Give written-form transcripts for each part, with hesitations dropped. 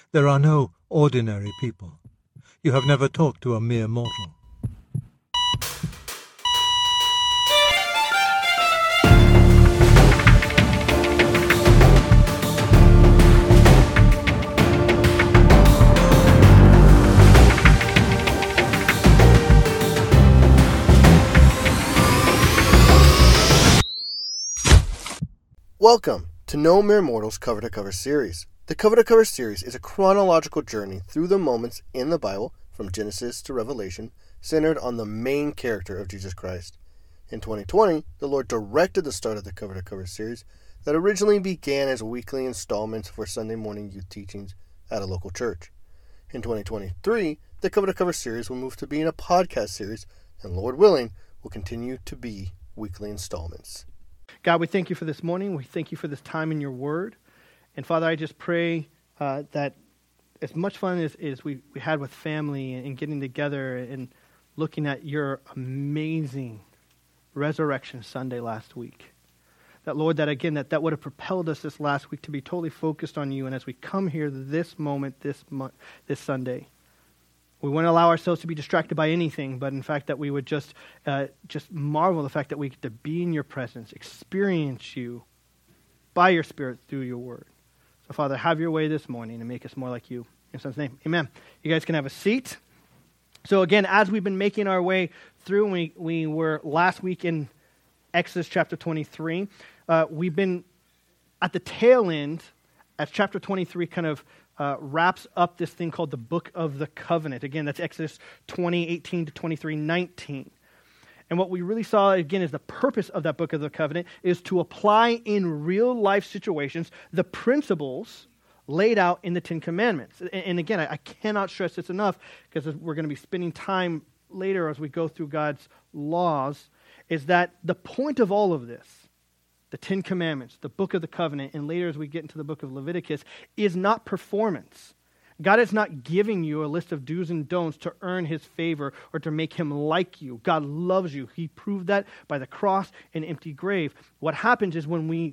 There are no ordinary people. You have never talked to a mere mortal. Welcome to No Mere Mortals Cover to Cover series. The Cover to Cover series is a chronological journey through the moments in the Bible, from Genesis to Revelation, centered on the main character of Jesus Christ. In 2020, the Lord directed the start of the Cover to Cover series that originally began as weekly installments for Sunday morning youth teachings at a local church. In 2023, the Cover to Cover series will move to being a podcast series, and Lord willing, will continue to be weekly installments. God, we thank you for this morning. We thank you for this time in your word. And Father, I just pray that as much fun as we had with family and getting together and looking at your amazing Resurrection Sunday last week, that Lord, that again, that would have propelled us this last week to be totally focused on you. And as we come here this moment, this Sunday, we wouldn't allow ourselves to be distracted by anything, but in fact that we would just marvel the fact that we get to be in your presence, experience you by your Spirit through your word. So Father, have your way this morning and make us more like you. In Son's name, amen. You guys can have a seat. So again, as we've been making our way through, we were last week in Exodus chapter 23. We've been at the tail end as chapter 23 kind of wraps up this thing called the Book of the Covenant. Again, that's Exodus 20:18 to 23:19. And what we really saw, again, is the purpose of that Book of the Covenant is to apply in real life situations the principles laid out in the Ten Commandments. And again, I cannot stress this enough, because we're going to be spending time later as we go through God's laws, is that the point of all of this, the Ten Commandments, the Book of the Covenant, and later as we get into the book of Leviticus, is not performance. God is not giving you a list of do's and don'ts to earn his favor or to make him like you. God loves you. He proved that by the cross and empty grave. What happens is when we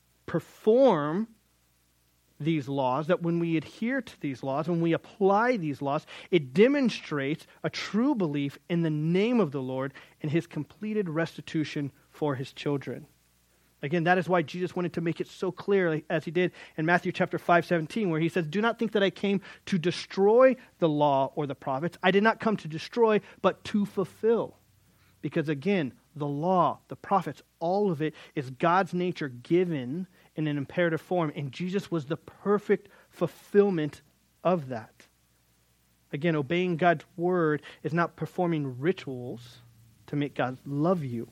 perform these laws, that when we adhere to these laws, when we apply these laws, it demonstrates a true belief in the name of the Lord and his completed restitution for his children. Again, that is why Jesus wanted to make it so clear, as he did in Matthew chapter 5:17, where he says, "Do not think that I came to destroy the law or the prophets. I did not come to destroy, but to fulfill." Because again, the law, the prophets, all of it is God's nature given in an imperative form, and Jesus was the perfect fulfillment of that. Again, obeying God's word is not performing rituals to make God love you.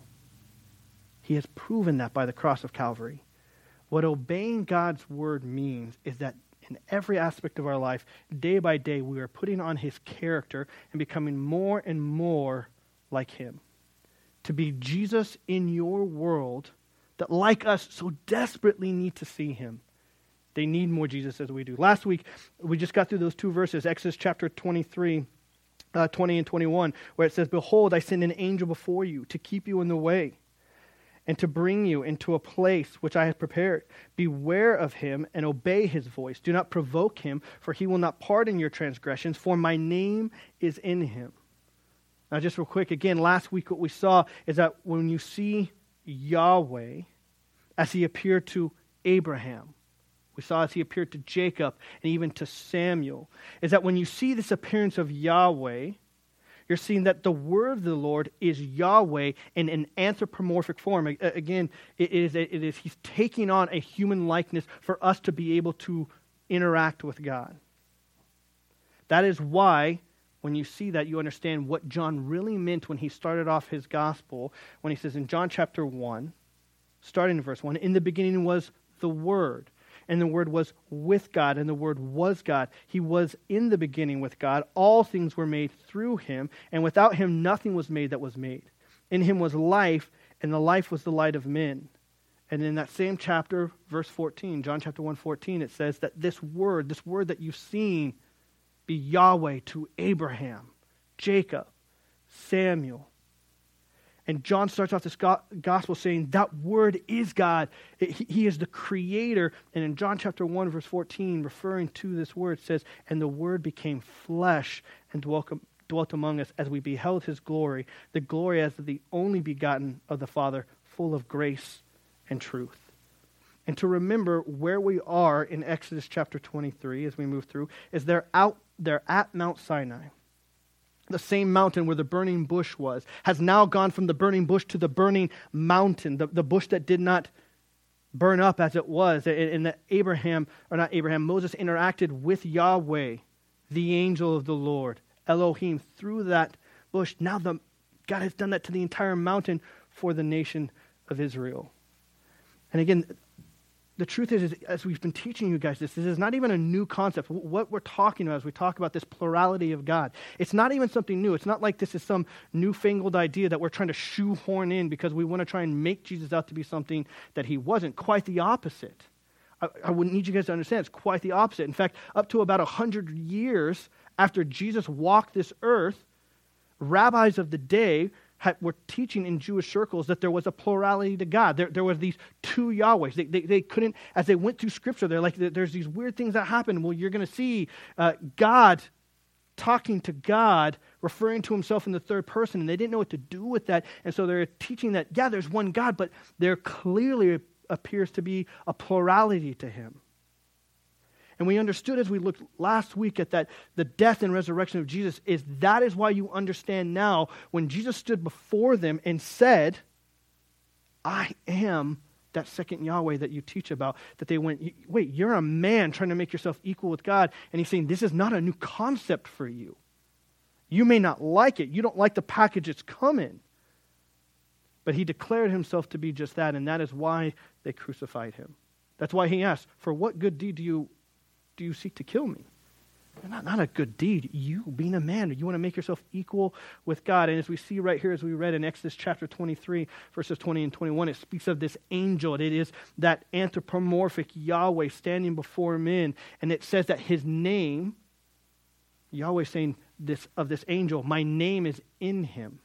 He has proven that by the cross of Calvary. What obeying God's word means is that in every aspect of our life, day by day, we are putting on his character and becoming more and more like him. To be Jesus in your world that, like us, so desperately need to see him. They need more Jesus as we do. Last week, we just got through those two verses, Exodus chapter 23, 20 and 21, where it says, "Behold, I send an angel before you to keep you in the way, and to bring you into a place which I have prepared. Beware of him and obey his voice. Do not provoke him, for he will not pardon your transgressions, for my name is in him." Now just real quick, again, last week what we saw is that when you see Yahweh as he appeared to Abraham, we saw as he appeared to Jacob and even to Samuel, is that when you see this appearance of Yahweh, you're seeing that the word of the Lord is Yahweh in an anthropomorphic form. Again, it is he's taking on a human likeness for us to be able to interact with God. That is why when you see that, you understand what John really meant when he started off his gospel, when he says in John chapter 1, starting in verse 1, "In the beginning was the Word, and the Word was with God, and the Word was God. He was in the beginning with God. All things were made through him, and without him nothing was made that was made. In him was life, and the life was the light of men." And in that same chapter, verse 14, John chapter 1:14, it says that this word that you've seen be Yahweh to Abraham, Jacob, Samuel. And John starts off this gospel saying that word is God. He is the creator. And in John chapter 1, verse 14, referring to this word, says, and the word became flesh and dwelt among us as we beheld his glory, the glory as of the only begotten of the Father, full of grace and truth. And to remember where we are in Exodus chapter 23 as we move through, is they're at Mount Sinai. The same mountain where the burning bush was, has now gone from the burning bush to the burning mountain, the bush that did not burn up as it was, and that Moses interacted with Yahweh, the angel of the Lord, Elohim, through that bush. Now God has done that to the entire mountain for the nation of Israel. And again, the truth is, as we've been teaching you guys this is not even a new concept. What we're talking about as we talk about this plurality of God, it's not even something new. It's not like this is some newfangled idea that we're trying to shoehorn in because we want to try and make Jesus out to be something that he wasn't. Quite the opposite. I would need you guys to understand it's quite the opposite. In fact, up to about 100 years after Jesus walked this earth, rabbis of the day were teaching in Jewish circles that there was a plurality to God. There was these two Yahwehs. They couldn't, as they went through Scripture, they're like, there's these weird things that happen. Well, you're going to see God talking to God, referring to himself in the third person, and they didn't know what to do with that. And so they're teaching that, yeah, there's one God, but there clearly appears to be a plurality to him. And we understood as we looked last week at that the death and resurrection of Jesus that is why you understand now when Jesus stood before them and said, I am that second Yahweh that you teach about, that they went, wait, you're a man trying to make yourself equal with God. And he's saying, this is not a new concept for you. You may not like it. You don't like the package it's come in. But he declared himself to be just that, and that is why they crucified him. That's why he asked, for what good deed do you seek to kill me? Not a good deed. You, being a man, you want to make yourself equal with God. And as we see right here, as we read in Exodus chapter 23, verses 20 and 21, it speaks of this angel. It is that anthropomorphic Yahweh standing before men. And it says that his name, Yahweh saying this of this angel, my name is in him.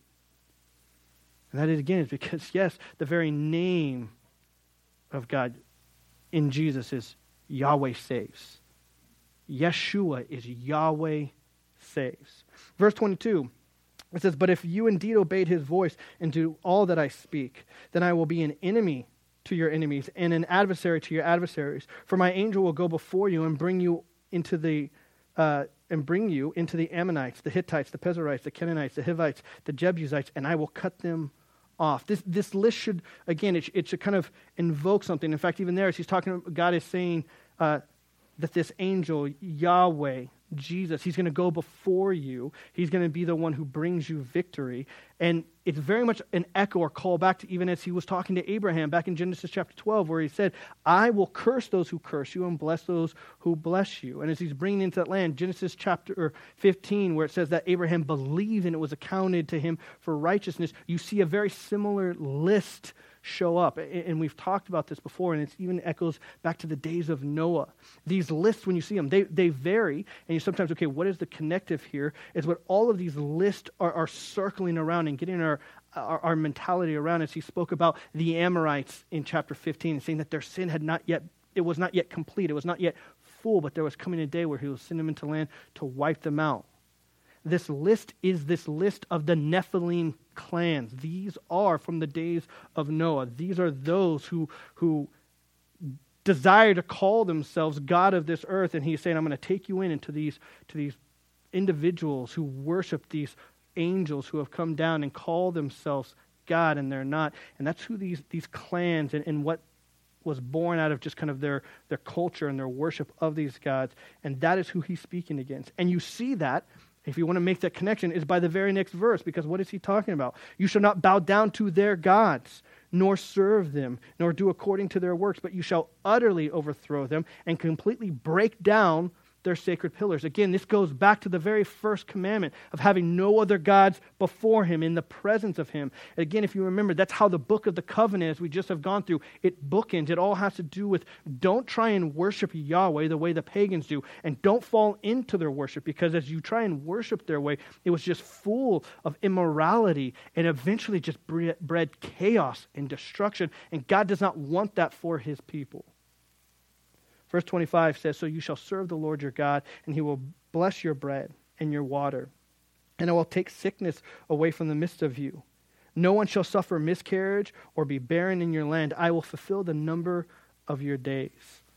And that is, again, is because, yes, the very name of God in Jesus is Yahweh saves. Yeshua is Yahweh saves. Verse 22, it says, but if you indeed obeyed his voice and do all that I speak, then I will be an enemy to your enemies and an adversary to your adversaries. For my angel will go before you and bring you into the Ammonites, the Hittites, the Perizzites, the Canaanites, the Hivites, the Jebusites, and I will cut them off. This list should, again, it should kind of invoke something. In fact, even there, as he's talking, God is saying that this angel, Yahweh, Jesus, he's going to go before you. He's going to be the one who brings you victory. And it's very much an echo or call back to even as he was talking to Abraham back in Genesis chapter 12, where he said, I will curse those who curse you and bless those who bless you. And as he's bringing into that land, Genesis chapter 15, where it says that Abraham believed and it was accounted to him for righteousness, you see a very similar list show up. And we've talked about this before, and it even echoes back to the days of Noah. These lists, when you see them, they vary, and you sometimes, okay, what is the connective here? Is what all of these lists are circling around and getting our mentality around, as he spoke about the Amorites in chapter 15, saying that their sin was not yet complete, it was not yet full, but there was coming a day where he will send them into land to wipe them out. This list is this list of the Nephilim clans. These are from the days of Noah. These are those who desire to call themselves God of this earth. And he's saying, I'm going to take you into these individuals who worship these angels who have come down and call themselves God, and they're not. And that's who these clans and what was born out of just kind of their culture and their worship of these gods. And that is who he's speaking against. And you see that, if you want to make that connection, is by the very next verse, because what is he talking about? You shall not bow down to their gods, nor serve them, nor do according to their works, but you shall utterly overthrow them and completely break down their sacred pillars. Again, this goes back to the very first commandment of having no other gods before him, in the presence of him. Again, if you remember, that's how the book of the covenant, as we just have gone through, it bookends. It all has to do with don't try and worship Yahweh the way the pagans do, and don't fall into their worship, because as you try and worship their way, it was just full of immorality and eventually just bred chaos and destruction, and God does not want that for his people. Verse 25 says, so you shall serve the Lord your God, and he will bless your bread and your water, and I will take sickness away from the midst of you. No one shall suffer miscarriage or be barren in your land. I will fulfill the number of your days.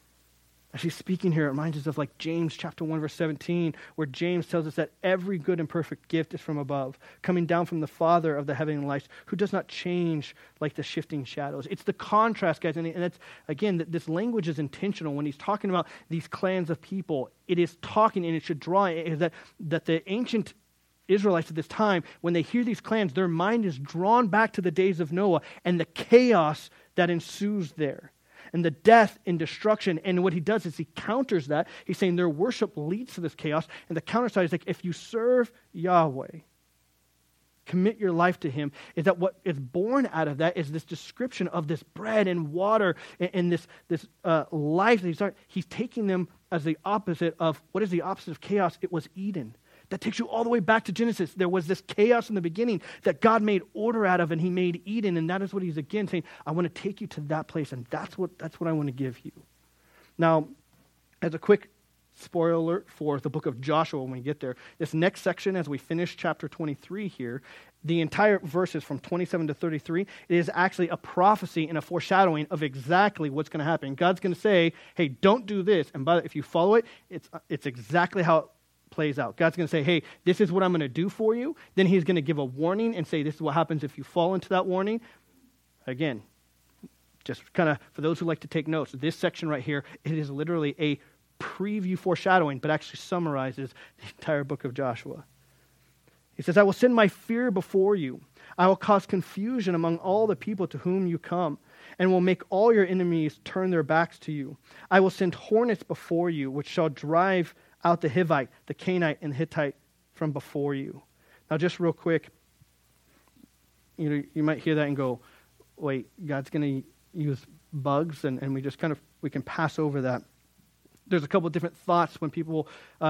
As he's speaking here, it reminds us of like James chapter 1, verse 17, where James tells us that every good and perfect gift is from above, coming down from the Father of the heavenly lights, who does not change like the shifting shadows. It's the contrast, guys, and it's, again, this language is intentional. When he's talking about these clans of people, it is talking, and it should draw, is that the ancient Israelites at this time, when they hear these clans, their mind is drawn back to the days of Noah and the chaos that ensues there, and the death and destruction. And what he does is he counters that. He's saying their worship leads to this chaos. And the counter side is like, if you serve Yahweh, commit your life to him, is that what is born out of that is this description of this bread and water and this life that he's taking them as the opposite of, what is the opposite of chaos? It was Eden. That takes you all the way back to Genesis. There was this chaos in the beginning that God made order out of, and he made Eden, and that is what he's again saying, I want to take you to that place, and that's what I want to give you. Now, as a quick spoiler alert for the book of Joshua when we get there, this next section as we finish chapter 23 here, the entire verses from 27 to 33, it is actually a prophecy and a foreshadowing of exactly what's going to happen. God's going to say, hey, don't do this, and if you follow it, it's exactly how it plays out. God's going to say, hey, this is what I'm going to do for you. Then he's going to give a warning and say, this is what happens if you fall into that warning. Again, just kind of for those who like to take notes, this section right here, it is literally a preview foreshadowing, but actually summarizes the entire book of Joshua. He says, I will send my fear before you. I will cause confusion among all the people to whom you come, and will make all your enemies turn their backs to you. I will send hornets before you, which shall drive out the Hivite, the Canaanite, and the Hittite from before you. Now, just real quick, you might hear that and go, wait, God's going to use bugs, and we just we can pass over that. There's a couple of different thoughts when people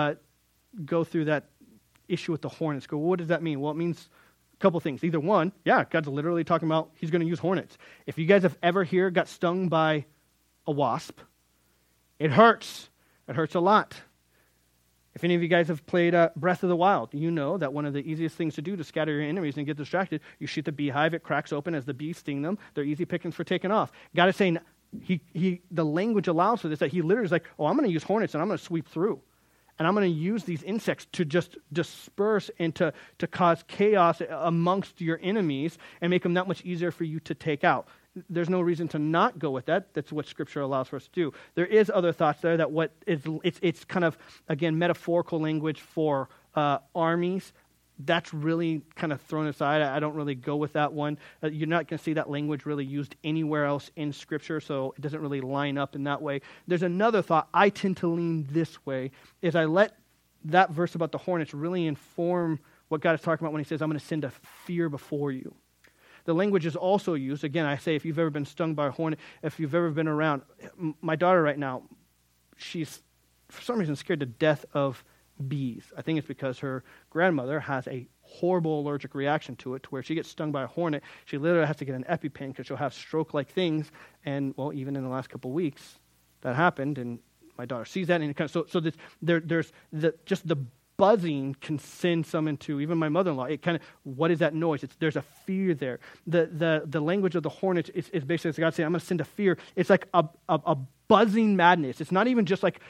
go through that issue with the hornets. Go, well, what does that mean? Well, it means a couple of things. Either one, yeah, God's literally talking about he's going to use hornets. If you guys have ever got stung by a wasp, it hurts. It hurts a lot. If any of you guys have played Breath of the Wild, you know that one of the easiest things to do to scatter your enemies and get distracted, you shoot the beehive, it cracks open as the bees sting them. They're easy pickings for taking off. God is saying, the language allows for this, that he literally is like, oh, I'm going to use hornets and I'm going to sweep through. And I'm going to use these insects to just disperse and to cause chaos amongst your enemies and make them that much easier for you to take out. There's no reason to not go with that. That's what Scripture allows for us to do. There is other thoughts there that it's kind of, again, metaphorical language for armies. That's really kind of thrown aside. I don't really go with that one. You're not going to see that language really used anywhere else in Scripture, so it doesn't really line up in that way. There's another thought. I tend to lean this way, is I let that verse about the hornets really inform what God is talking about when he says, I'm going to send a fear before you. The language is also used, again, I say if you've ever been stung by a hornet, if you've ever been around, my daughter right now, she's for some reason scared to death of bees. I think it's because her grandmother has a horrible allergic reaction to it, to where she gets stung by a hornet, she literally has to get an EpiPen because she'll have stroke-like things. And, well, even in the last couple of weeks, that happened, and my daughter sees that, and it kind of, so there's just the buzzing can send some into, even my mother-in-law, it kind of, what is that noise? There's a fear there. The language of the hornets is basically God saying, I'm going to send a fear. It's like a buzzing madness. It's not even just like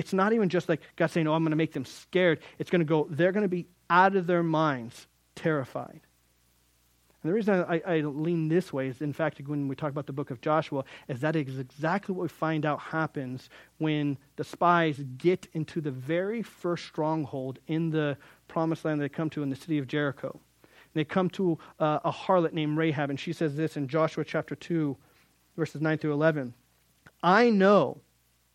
God saying, oh, I'm going to make them scared. It's going to go, they're going to be out of their minds, terrified. And the reason I lean this way is, in fact, when we talk about the book of Joshua, is that is exactly what we find out happens when the spies get into the very first stronghold in the promised land they come to in the city of Jericho. And they come to a harlot named Rahab, and she says this in Joshua chapter 2, verses 9 through 11. I know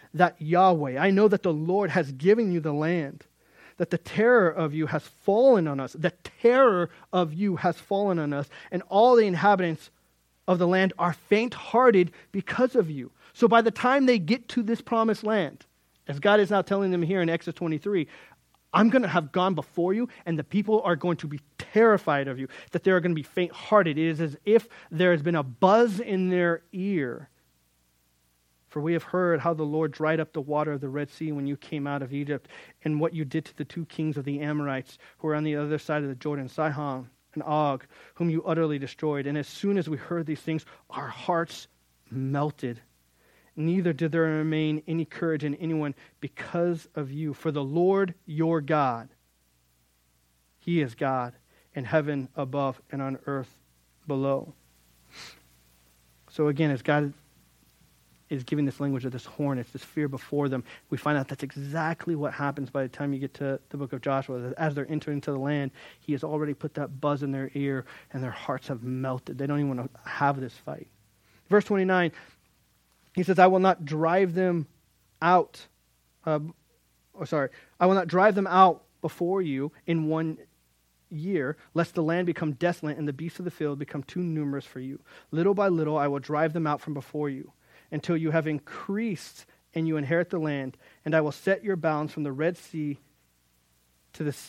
that Yahweh, I know that the Lord has given you the land, that the terror of you has fallen on us. The terror of you has fallen on us, and all the inhabitants of the land are faint-hearted because of you. So by the time they get to this promised land, as God is now telling them here in Exodus 23, I'm going to have gone before you, and the people are going to be terrified of you, that they are going to be faint-hearted. It is as if there has been a buzz in their ear. For we have heard how the Lord dried up the water of the Red Sea when you came out of Egypt, and what you did to the two kings of the Amorites who were on the other side of the Jordan, Sihon and Og, whom you utterly destroyed. And as soon as we heard these things, our hearts melted. Neither did there remain any courage in anyone because of you. For the Lord your God, He is God in heaven above and on earth below. So again, as God is giving this language of this hornet, this fear before them, we find out that's exactly what happens by the time you get to the book of Joshua. As they're entering into the land, He has already put that buzz in their ear, and their hearts have melted. They don't even want to have this fight. Verse 29, He says, I will not drive them out. I will not drive them out before you in 1 year, lest the land become desolate and the beasts of the field become too numerous for you. Little by little I will drive them out from before you, until you have increased and you inherit the land, and I will set your bounds from the Red Sea to the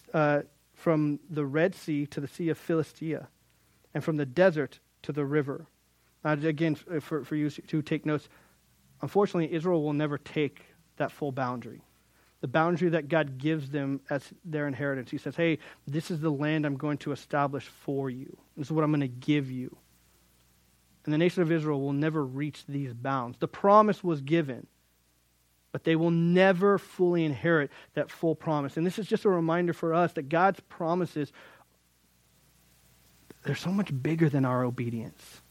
Sea of Philistia, and from the desert to the river. Again, for you to take notes, unfortunately, Israel will never take that full boundary. The boundary that God gives them as their inheritance. He says, hey, this is the land I'm going to establish for you. This is what I'm going to give you. And the nation of Israel will never reach these bounds. The promise was given, but they will never fully inherit that full promise. And this is just a reminder for us that God's promises, they're so much bigger than our obedience.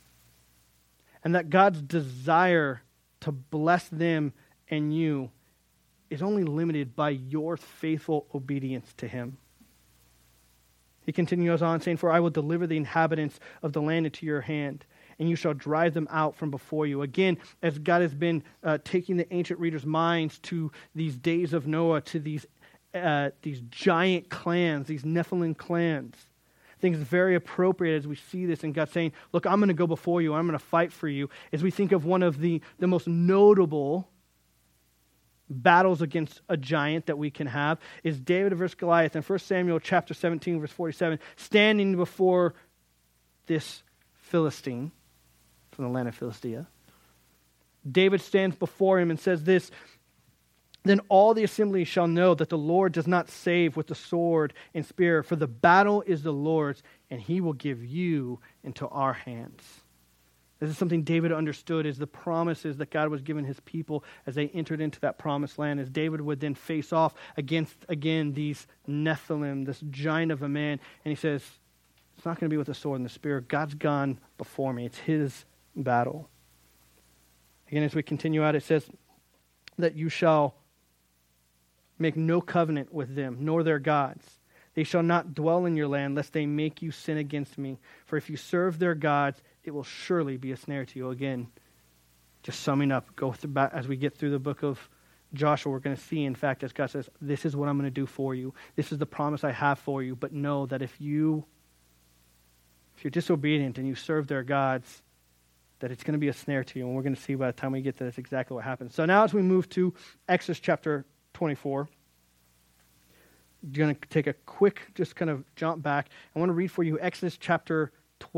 And that God's desire to bless them and you is only limited by your faithful obedience to Him. He continues on saying, for I will deliver the inhabitants of the land into your hand, and you shall drive them out from before you. Again, as God has been taking the ancient readers' minds to these days of Noah, to these giant clans, these Nephilim clans. I think it's very appropriate as we see this, and God saying, look, I'm going to go before you, I'm going to fight for you. As we think of one of the most notable battles against a giant that we can have is David versus Goliath in 1 Samuel chapter 17, verse 47, standing before this Philistine from the land of Philistia. David stands before him and says this, then all the assembly shall know that the Lord does not save with the sword and spear, for the battle is the Lord's, and He will give you into our hands. This is something David understood as the promises that God was giving His people as they entered into that promised land, as David would then face off against, again, these Nephilim, this giant of a man. And he says, it's not going to be with the sword and the spear. God's gone before me. It's His battle. Again, as we continue out, it says that you shall make no covenant with them, nor their gods. They shall not dwell in your land, lest they make you sin against me. For if you serve their gods, it will surely be a snare to you. Again, just summing up, as we get through the book of Joshua, we're going to see, in fact, as God says, this is what I'm going to do for you. This is the promise I have for you. But know that if you're disobedient and you serve their gods, that it's going to be a snare to you. And we're going to see by the time we get to this exactly what happens. So now as we move to Exodus chapter 24, I'm going to take a quick, just kind of jump back. I want to read for you Exodus chapter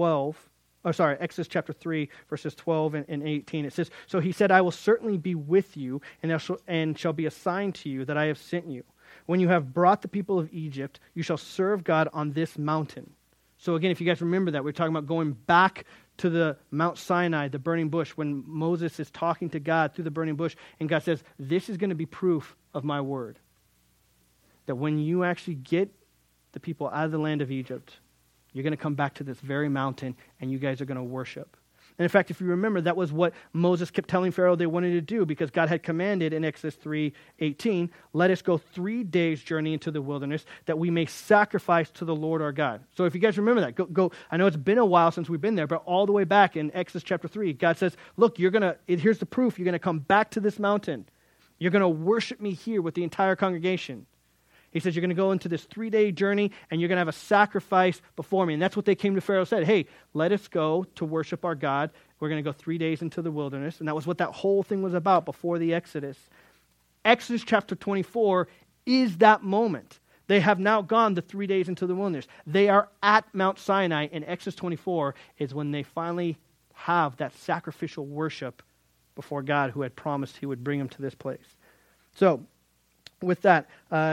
3, verses 12 and 18. It says, so He said, I will certainly be with you, and shall be a sign to you that I have sent you. When you have brought the people of Egypt, you shall serve God on this mountain. So again, if you guys remember that, we're talking about going back to the Mount Sinai, the burning bush, when Moses is talking to God through the burning bush, and God says, this is going to be proof of my word. That when you actually get the people out of the land of Egypt, you're going to come back to this very mountain, and you guys are going to worship. And in fact, if you remember, that was what Moses kept telling Pharaoh they wanted to do, because God had commanded in Exodus 3:18, let us go 3 days journey into the wilderness, that we may sacrifice to the Lord our God. So if you guys remember that, go. I know it's been a while since we've been there, but all the way back in Exodus chapter 3, God says, look, here's the proof. You're going to come back to this mountain. You're going to worship me here with the entire congregation. He says, you're going to go into this 3-day journey and you're going to have a sacrifice before me. And that's what they came to Pharaoh and said, hey, let us go to worship our God. We're going to go 3 days into the wilderness. And that was what that whole thing was about before the Exodus. Exodus chapter 24 is that moment. They have now gone the 3 days into the wilderness. They are at Mount Sinai, and Exodus 24 is when they finally have that sacrificial worship before God who had promised he would bring them to this place. So, with that,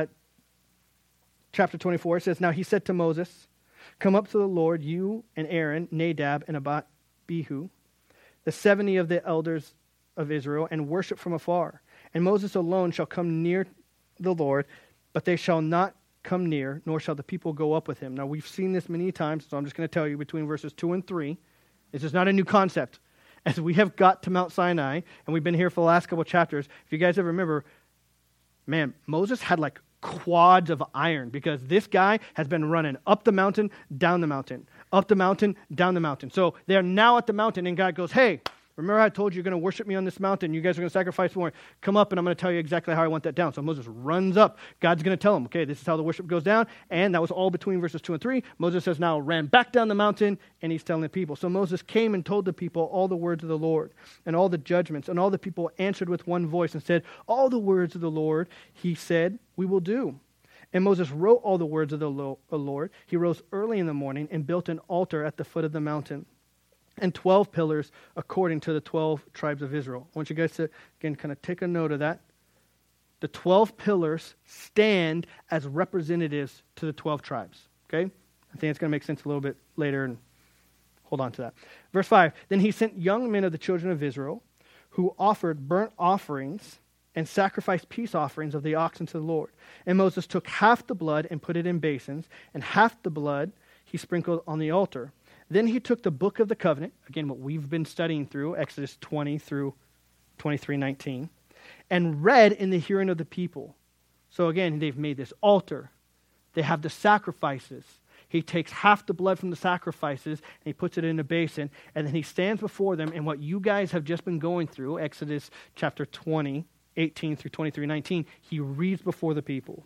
chapter 24, it says, now he said to Moses, come up to the Lord, you and Aaron, Nadab, and Abihu, the 70 of the elders of Israel, and worship from afar. And Moses alone shall come near the Lord, but they shall not come near, nor shall the people go up with him. Now, we've seen this many times, so I'm just going to tell you between verses 2 and 3. This is not a new concept. As we have got to Mount Sinai, and we've been here for the last couple of chapters, if you guys ever remember, man, Moses had like quads of iron because this guy has been running up the mountain, down the mountain, up the mountain, down the mountain. So they're now at the mountain, and God goes, hey, remember I told you you're going to worship me on this mountain. You guys are going to sacrifice more. Come up, and I'm going to tell you exactly how I want that down. So Moses runs up. God's going to tell him, okay, this is how the worship goes down. And that was all between verses 2 and 3. Moses has now ran back down the mountain, and he's telling the people. So Moses came and told the people all the words of the Lord and all the judgments. And all the people answered with one voice and said, all the words of the Lord, he said, we will do. And Moses wrote all the words of the Lord. He rose early in the morning and built an altar at the foot of the mountain, and 12 pillars according to the 12 tribes of Israel. I want you guys to, again, kind of take a note of that. The 12 pillars stand as representatives to the 12 tribes. Okay? I think it's going to make sense a little bit later, and hold on to that. Verse 5, then he sent young men of the children of Israel who offered burnt offerings and sacrificed peace offerings of the oxen to the Lord. And Moses took half the blood and put it in basins, and half the blood he sprinkled on the altar. Then he took the book of the covenant, again, what we've been studying through, Exodus 20 through 23:19, and read in the hearing of the people. So again, they've made this altar. They have the sacrifices. He takes half the blood from the sacrifices, and he puts it in a basin, and then he stands before them, and what you guys have just been going through, Exodus chapter 20, 18 through 23:19, he reads before the people.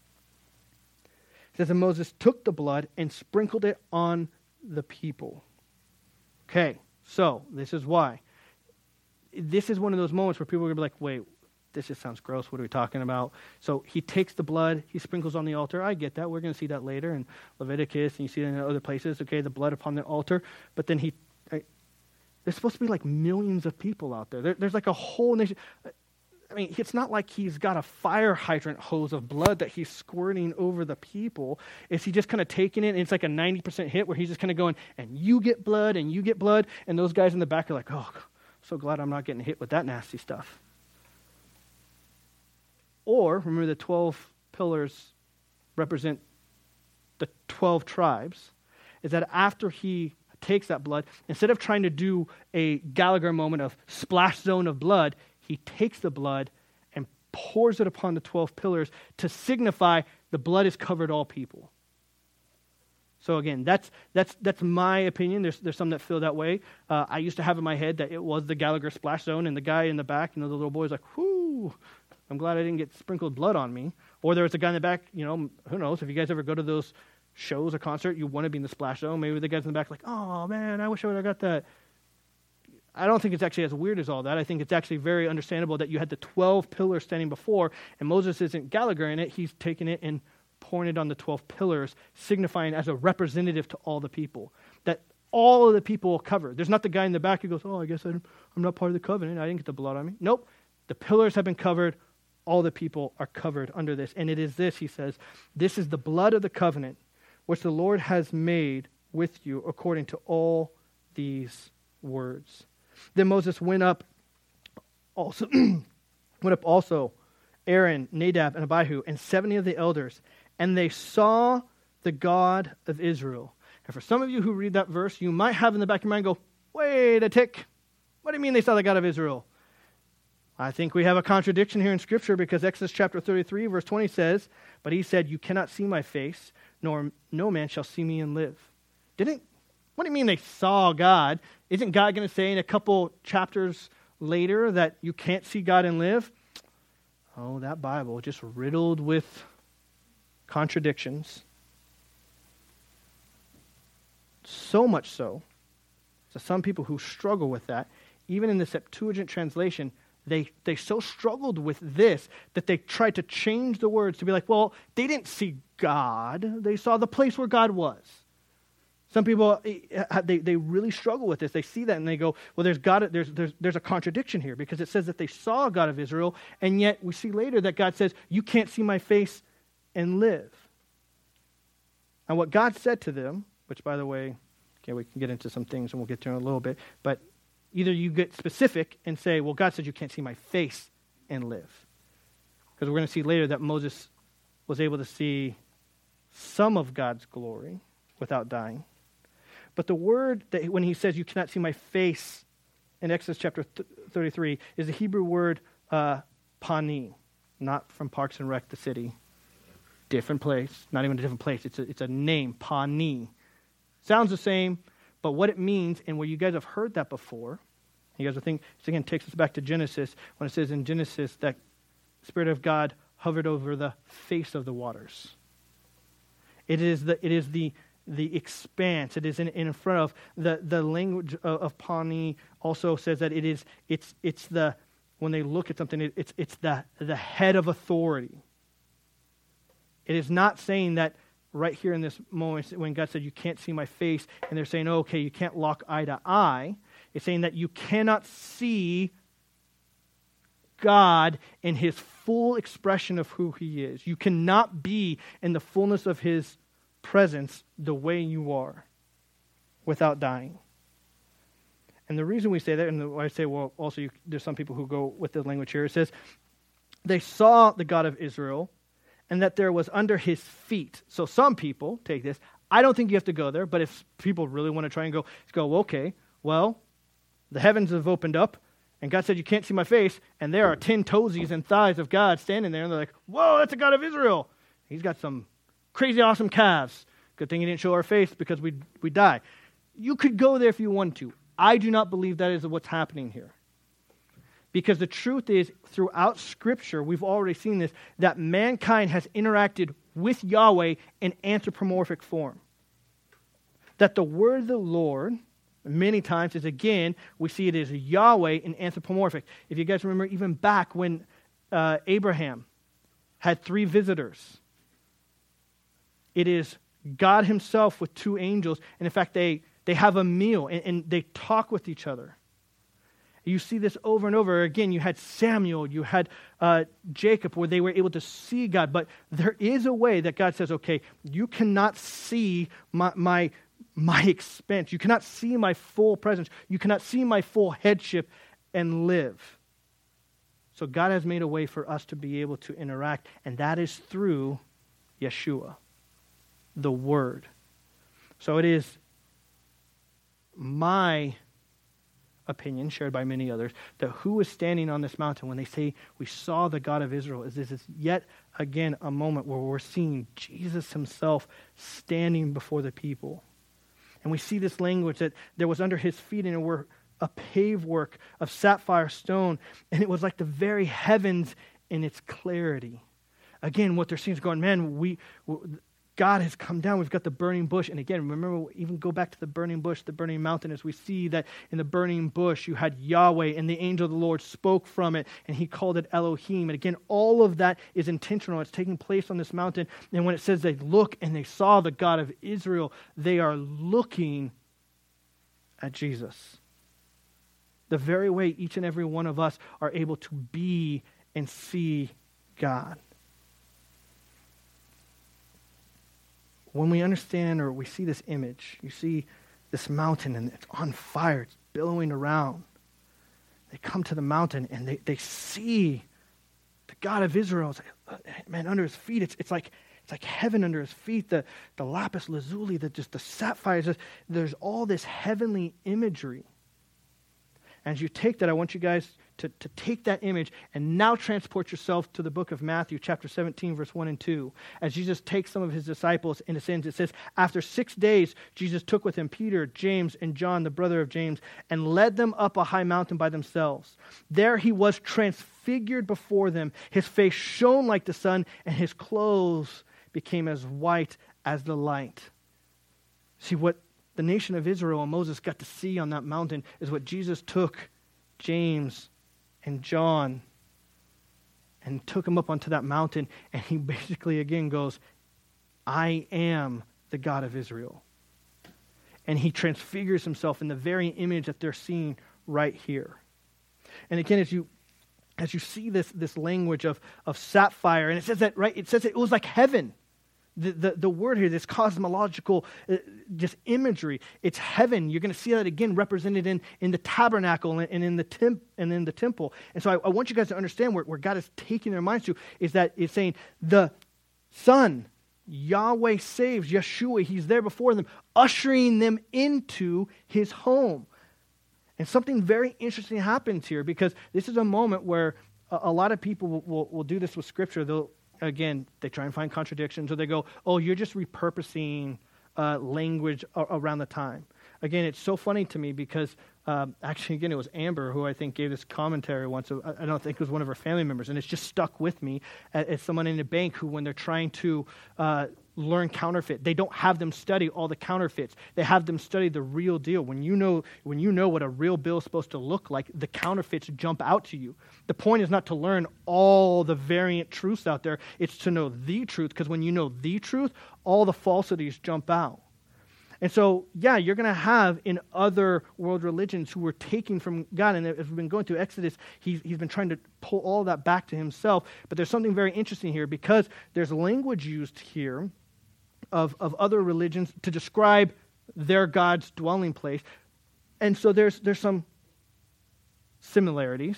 It says, and Moses took the blood and sprinkled it on the people. Okay, so this is why. This is one of those moments where people are going to be like, wait, this just sounds gross. What are we talking about? So he takes the blood, he sprinkles on the altar. I get that. We're going to see that later in Leviticus, and you see it in other places. Okay, the blood upon the altar. But then there's supposed to be like millions of people out there. There's like a whole nation. I mean, it's not like he's got a fire hydrant hose of blood that he's squirting over the people. Is he just kind of taking it, and it's like a 90% hit where he's just kind of going, and you get blood, and you get blood, and those guys in the back are like, oh, so glad I'm not getting hit with that nasty stuff. Or, remember the 12 pillars represent the 12 tribes, is that after he takes that blood, instead of trying to do a Gallagher moment of splash zone of blood, he takes the blood and pours it upon the 12 pillars to signify the blood has covered all people. So again, that's my opinion. There's some that feel that way. I used to have in my head that it was the Gallagher splash zone, and the guy in the back, the little boy's like, whoo, I'm glad I didn't get sprinkled blood on me. Or there was a guy in the back, who knows, if you guys ever go to those shows or concert, you want to be in the splash zone. Maybe the guys in the back like, oh man, I wish I would have got that. I don't think it's actually as weird as all that. I think it's actually very understandable that you had the 12 pillars standing before, and Moses isn't Gallagher in it. He's taking it and pouring it on the 12 pillars, signifying as a representative to all the people, that all of the people are covered. There's not the guy in the back who goes, oh, I guess I'm not part of the covenant. I didn't get the blood on me. Nope. The pillars have been covered. All the people are covered under this. And it is this, he says, this is the blood of the covenant, which the Lord has made with you according to all these words. Then Moses went up also, Aaron, Nadab, and Abihu, and 70 of the elders, and they saw the God of Israel. And for some of you who read that verse, you might have in the back of your mind go, wait a tick. What do you mean they saw the God of Israel? I think we have a contradiction here in Scripture, because Exodus chapter 33, verse 20 says, but he said, you cannot see my face, nor no man shall see me and live. What do you mean they saw God? Isn't God going to say in a couple chapters later that you can't see God and live? Oh, that Bible just riddled with contradictions. So much so some people who struggle with that, even in the Septuagint translation, they so struggled with this that they tried to change the words to be like, well, they didn't see God. They saw the place where God was. Some people, they really struggle with this. They see that and they go, well, there's a contradiction here because it says that they saw God of Israel, and yet we see later that God says, you can't see my face and live. And what God said to them, which by the way, okay, we can get into some things and we'll get to in a little bit, but either you get specific and say, well, God said you can't see my face and live. Because we're going to see later that Moses was able to see some of God's glory without dying. But the word that when he says you cannot see my face in Exodus chapter 33 is the Hebrew word pani, not from Parks and Rec, the city. Different place, not even a different place. It's a name, pani. Sounds the same, but what it means, and where you guys have heard that before, you guys will think, this again takes us back to Genesis, when it says in Genesis that the Spirit of God hovered over the face of the waters. It is the expanse. It is in front of the language of Pani. Also says that it's the when they look at something, it's the head of authority. It is not saying that right here in this moment when God said you can't see my face, and they're saying, oh, okay, you can't lock eye to eye. It's saying that you cannot see God in his full expression of who he is. You cannot be in the fullness of his presence the way you are without dying. And the reason we say that, and I say, well, also there's some people who go with the language here. It says, they saw the God of Israel, and that there was under his feet. So some people take this. I don't think you have to go there, but if people really want to try and go, okay, well, the heavens have opened up, and God said, you can't see my face, and there are 10 toesies and thighs of God standing there, and they're like, whoa, that's the God of Israel. He's got some crazy awesome calves. Good thing he didn't show our face because we die. You could go there if you want to. I do not believe that is what's happening here. Because the truth is, throughout Scripture, we've already seen this, that mankind has interacted with Yahweh in anthropomorphic form. That the word of the Lord, many times, is again, we see it as Yahweh in anthropomorphic. If you guys remember, even back when Abraham had 3 visitors, it is God himself with 2 angels, and in fact, they have a meal, and they talk with each other. You see this over and over. Again, you had Samuel, you had Jacob, where they were able to see God. But there is a way that God says, okay, you cannot see my expense. You cannot see my full presence. You cannot see my full headship and live. So God has made a way for us to be able to interact, and that is through Yeshua, the Word. So it is my opinion, shared by many others, that who is standing on this mountain when they say we saw the God of Israel is this is yet again a moment where we're seeing Jesus himself standing before the people. And we see this language that there was under his feet and it were a pave work of sapphire stone, and it was like the very heavens in its clarity. Again, what they're seeing is going, man, God has come down. We've got the burning bush. And again, remember, even go back to the burning bush, the burning mountain, as we see that in the burning bush, you had Yahweh, and the angel of the Lord spoke from it, and he called it Elohim. And again, all of that is intentional. It's taking place on this mountain. And when it says they look and they saw the God of Israel, they are looking at Jesus. The very way each and every one of us are able to be and see God. When we understand or we see this image, you see this mountain and it's on fire, it's billowing around. They come to the mountain and they see the God of Israel. It's like, man, under his feet, it's like heaven under his feet. The lapis lazuli, the sapphires. There's all this heavenly imagery. As you take that, I want you guys to take that image and now transport yourself to the book of Matthew, chapter 17, verse 1 and 2. As Jesus takes some of his disciples into sins, it says, after 6 days, Jesus took with him Peter, James, and John, the brother of James, and led them up a high mountain by themselves. There he was transfigured before them. His face shone like the sun, and his clothes became as white as the light. See, what the nation of Israel and Moses got to see on that mountain is what Jesus took James and John and took them up onto that mountain, and he basically again goes, I am the God of Israel. And he transfigures himself in the very image that they're seeing right here. And again, as you see this language of sapphire, and it says that, right? It says it was like heaven. The word here, this cosmological just imagery, it's heaven. You're going to see that again represented in the tabernacle and in the temple. And so I want you guys to understand where God is taking their minds to is that it's saying the Son, Yahweh saves, Yeshua, he's there before them, ushering them into his home. And something very interesting happens here, because this is a moment where a lot of people will do this with Scripture. They try and find contradictions, or they go, oh, you're just repurposing language around the time. Again, it's so funny to me because actually, again, it was Amber who I think gave this commentary once. I don't think it was one of her family members, and it's just stuck with me as someone in a bank who, when they're trying to learn counterfeit, they don't have them study all the counterfeits. They have them study the real deal. When you know what a real bill is supposed to look like, the counterfeits jump out to you. The point is not to learn all the variant truths out there. It's to know the truth, because when you know the truth, all the falsities jump out. And so, yeah, you're going to have in other world religions who were taking from God, and as we've been going through Exodus, he's been trying to pull all that back to himself. But there's something very interesting here, because there's language used here of other religions to describe their God's dwelling place. And so there's some similarities,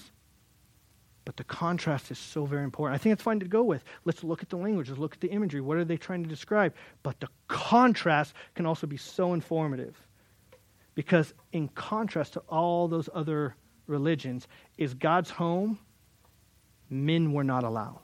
but the contrast is so very important. I think it's fine to go with. Let's look at the language. Let's look at the imagery. What are they trying to describe? But the contrast can also be so informative, because in contrast to all those other religions, is God's home, men were not allowed.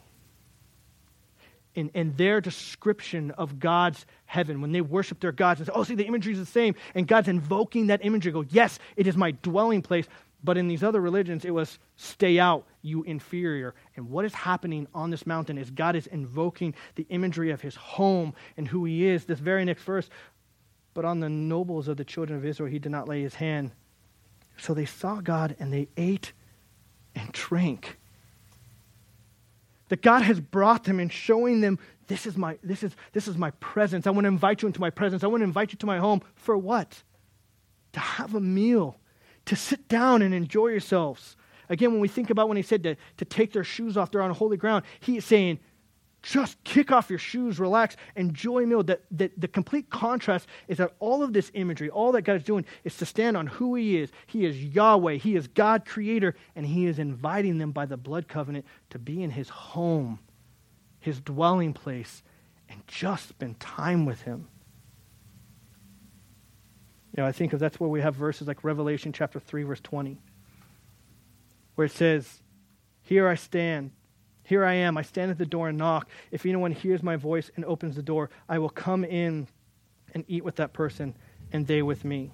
In their description of God's heaven, when they worship their gods and say, oh, see, the imagery is the same, and God's invoking that imagery, go, yes, it is my dwelling place. But in these other religions, it was, stay out, you inferior. And what is happening on this mountain is God is invoking the imagery of his home and who he is. This very next verse, but on the nobles of the children of Israel, he did not lay his hand. So they saw God and they ate and drank. That God has brought them and showing them, this is my presence. I want to invite you into my presence. I want to invite you to my home. For what? To have a meal. To sit down and enjoy yourselves. Again, when we think about when he said to take their shoes off, they're on holy ground, he is saying, just kick off your shoes, relax, enjoy a meal. The complete contrast is that all of this imagery, all that God is doing is to stand on who he is. He is Yahweh. He is God creator, and he is inviting them by the blood covenant to be in his home, his dwelling place, and just spend time with him. I think that's where we have verses like Revelation chapter 3, verse 20, where it says, here I stand. Here I am. I stand at the door and knock. If anyone hears my voice and opens the door, I will come in and eat with that person, and they with me.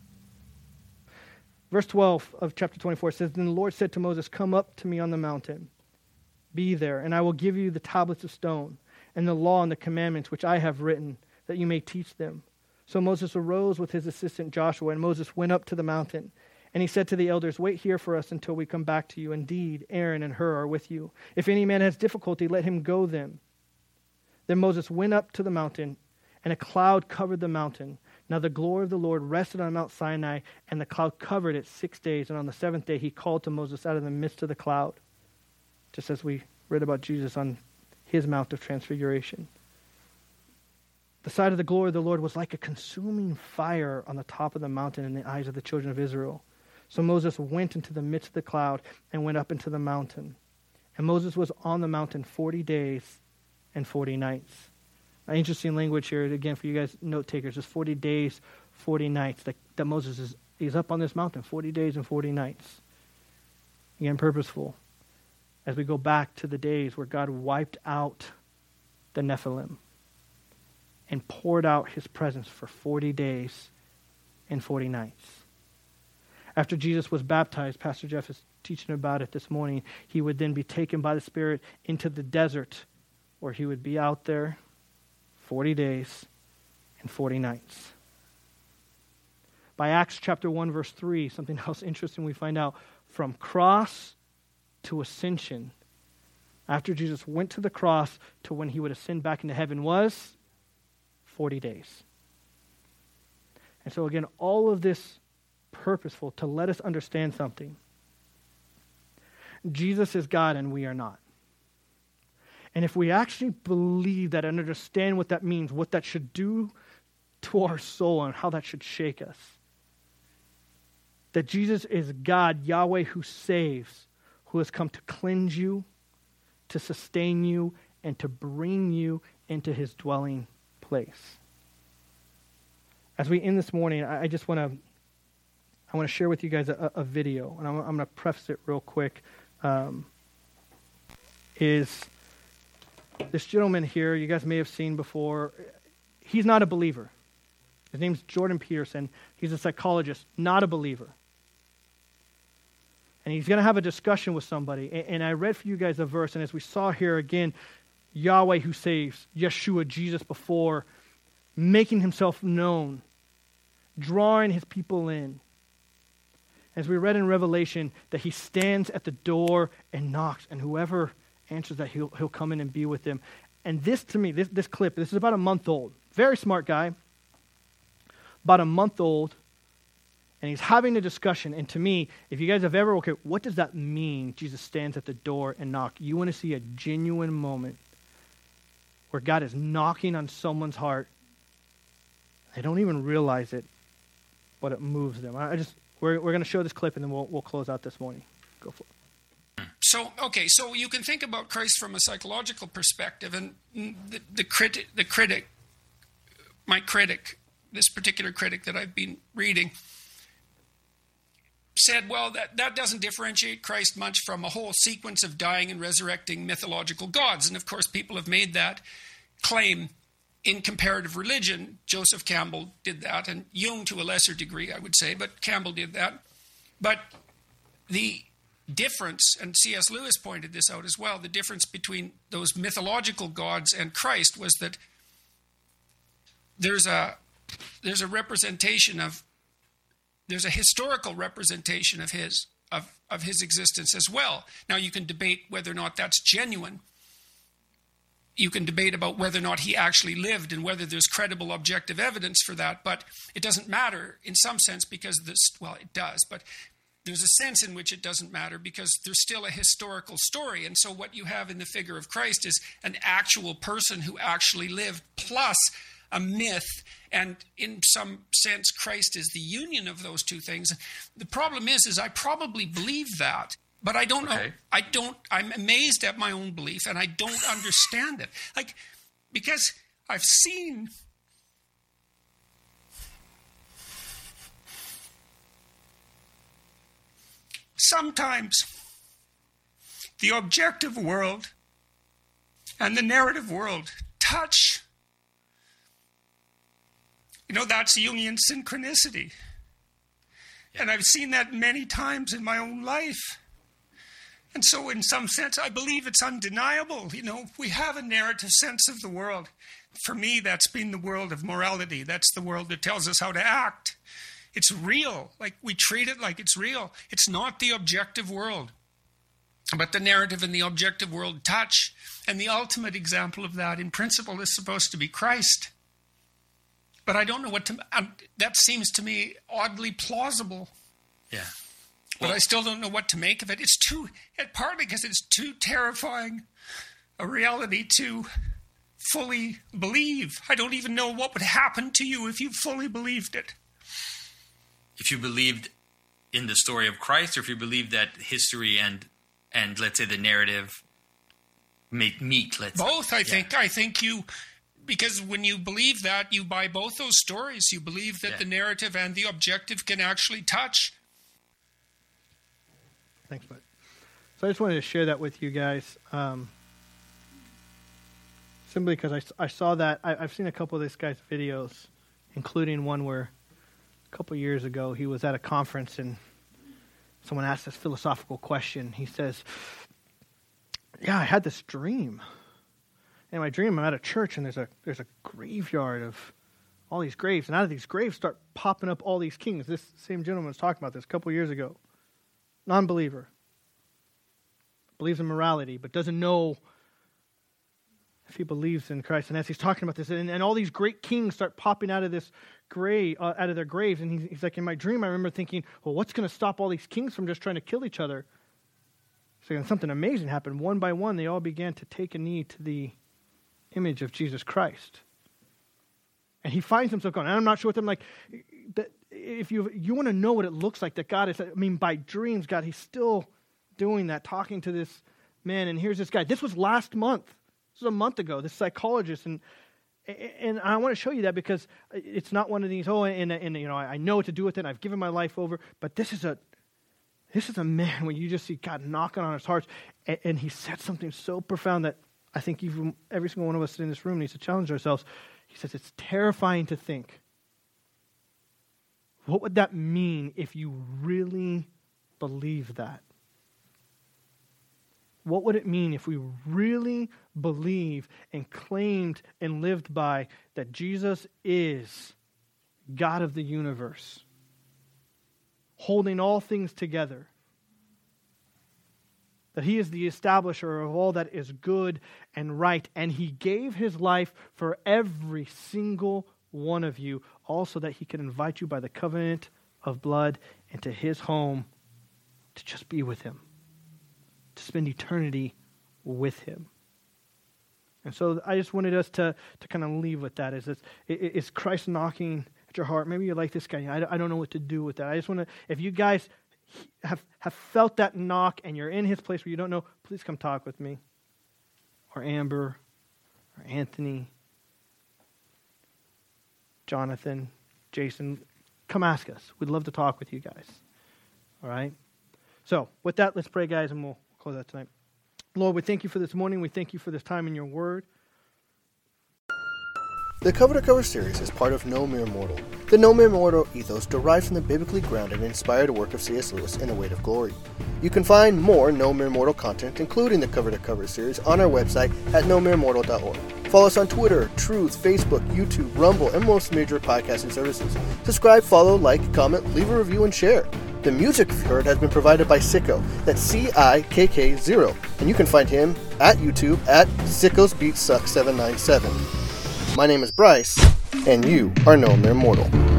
Verse 12 of chapter 24 says, then the Lord said to Moses, come up to me on the mountain. Be there, and I will give you the tablets of stone and the law and the commandments which I have written, that you may teach them. So Moses arose with his assistant Joshua, and Moses went up to the mountain. And he said to the elders, wait here for us until we come back to you. Indeed, Aaron and Hur are with you. If any man has difficulty, let him go then. Then Moses went up to the mountain, and a cloud covered the mountain. Now the glory of the Lord rested on Mount Sinai, and the cloud covered it 6 days. And on the seventh day he called to Moses out of the midst of the cloud, just as we read about Jesus on his Mount of Transfiguration. The sight of the glory of the Lord was like a consuming fire on the top of the mountain in the eyes of the children of Israel. So Moses went into the midst of the cloud and went up into the mountain. And Moses was on the mountain 40 days and 40 nights. Interesting language here, again, for you guys note takers. It's 40 days, 40 nights that Moses is up on this mountain, 40 days and 40 nights. Again, purposeful. As we go back to the days where God wiped out the Nephilim and poured out his presence for 40 days and 40 nights. After Jesus was baptized, Pastor Jeff is teaching about it this morning, he would then be taken by the Spirit into the desert where he would be out there 40 days and 40 nights. By Acts chapter 1, verse 3, something else interesting we find out, from cross to ascension, after Jesus went to the cross to when he would ascend back into heaven was 40 days. And so again, all of this purposeful to let us understand something. Jesus is God and we are not. And if we actually believe that and understand what that means, what that should do to our soul and how that should shake us, that Jesus is God, Yahweh, who saves, who has come to cleanse you, to sustain you, and to bring you into his dwelling place. As we end this morning, I just want to share with you guys a video, and I'm going to preface it real quick. Is this gentleman here, you guys may have seen before, he's not a believer. His name's Jordan Peterson. He's a psychologist, not a believer. And he's going to have a discussion with somebody. And I read for you guys a verse, and as we saw here again, Yahweh who saves, Yeshua, Jesus before, making himself known, drawing his people in. As we read in Revelation, that he stands at the door and knocks, and whoever answers that, he'll come in and be with them. And this, to me, this clip, this is about a month old. Very smart guy. About a month old. And he's having a discussion. And to me, if you guys have ever, okay, what does that mean? Jesus stands at the door and knocks. You want to see a genuine moment where God is knocking on someone's heart. They don't even realize it, but it moves them. We're going to show this clip and then we'll close out this morning. Go for it. So you can think about Christ from a psychological perspective, and the critic, my critic, this particular critic that I've been reading, said, well, that doesn't differentiate Christ much from a whole sequence of dying and resurrecting mythological gods. And of course, people have made that claim in comparative religion. Joseph Campbell did that, and Jung to a lesser degree, I would say, but Campbell did that. But the difference, and C.S. Lewis pointed this out as well, the difference between those mythological gods and Christ was that there's a representation of, there's a historical representation of his existence as well. Now you can debate whether or not that's genuine. You can debate about whether or not he actually lived and whether there's credible objective evidence for that, but it doesn't matter in some sense because it does, but there's a sense in which it doesn't matter because there's still a historical story. And so what you have in the figure of Christ is an actual person who actually lived plus a myth. And in some sense, Christ is the union of those two things. The problem is I probably believe that, but I don't know. I'm amazed at my own belief and I don't understand it. Because I've seen sometimes the objective world and the narrative world touch. That's Jungian synchronicity. Yeah. And I've seen that many times in my own life. And so in some sense, I believe it's undeniable. We have a narrative sense of the world. For me, that's been the world of morality. That's the world that tells us how to act. It's real. We treat it like it's real. It's not the objective world. But the narrative and the objective world touch. And the ultimate example of that, in principle, is supposed to be Christ. But I don't know what to... that seems to me oddly plausible. Yeah. But I still don't know what to make of it. It's partly because it's too terrifying a reality to fully believe. I don't even know what would happen to you if you fully believed it. If you believed in the story of Christ, or if you believed that history and let's say the narrative meet, let's both, I think. I think you, because when you believe that, you buy both those stories. You believe that the narrative and the objective can actually touch. Thanks, bud. So I just wanted to share that with you guys, simply because I saw that. I've seen a couple of this guy's videos, including one where a couple of years ago he was at a conference and someone asked this philosophical question. He says, yeah, I had this dream. In my dream, I'm at a church and there's a graveyard of all these graves. And out of these graves start popping up all these kings. This same gentleman was talking about this a couple of years ago. Non-believer. Believes in morality, but doesn't know if he believes in Christ. And as he's talking about this, and all these great kings start popping out of this grave, out of their graves. And he's like, in my dream, I remember thinking, well, what's going to stop all these kings from just trying to kill each other? So something amazing happened. One by one, they all began to take a knee to the image of Jesus Christ. And he finds himself going, I'm not sure what I'm like. If you want to know what it looks like that God is, by dreams, God, he's still doing that, talking to this man. And here's this guy. This was last month. This was a month ago, this psychologist. And I want to show you that because it's not one of these, I know what to do with it. I've given my life over. But this is a man when you just see God knocking on his heart. And he said something so profound that I think even every single one of us in this room needs to challenge ourselves. He says, it's terrifying to think. What would that mean if you really believe that? What would it mean if we really believe and claimed and lived by that Jesus is God of the universe, holding all things together, that he is the establisher of all that is good and right, and he gave his life for every single one of you, also that he can invite you by the covenant of blood into his home to just be with him, to spend eternity with him. And so I just wanted us to kind of leave with that. Is Christ knocking at your heart? Maybe you're like this guy. I don't know what to do with that. I just want to, if you guys have felt that knock and you're in his place where you don't know, please come talk with me. Or Amber, or Anthony, Jonathan, Jason. Come ask us. We'd love to talk with you guys. All right? So with that, let's pray, guys, and we'll close out tonight. Lord, we thank you for this morning. We thank you for this time in your word. The Cover to Cover series is part of No Mere Mortal. The No Mere Mortal ethos derived from the biblically grounded and inspired work of C.S. Lewis in A Weight of Glory. You can find more No Mere Mortal content, including the Cover to Cover series, on our website at nomeremortal.org. Follow us on Twitter, Truth, Facebook, YouTube, Rumble, and most major podcasting services. Subscribe, follow, like, comment, leave a review, and share. The music you've heard has been provided by Sicko. That's CIKK0. And you can find him at YouTube at Sicko's Beat Suck 797. My name is Bryce, and you are No Mere Mortal.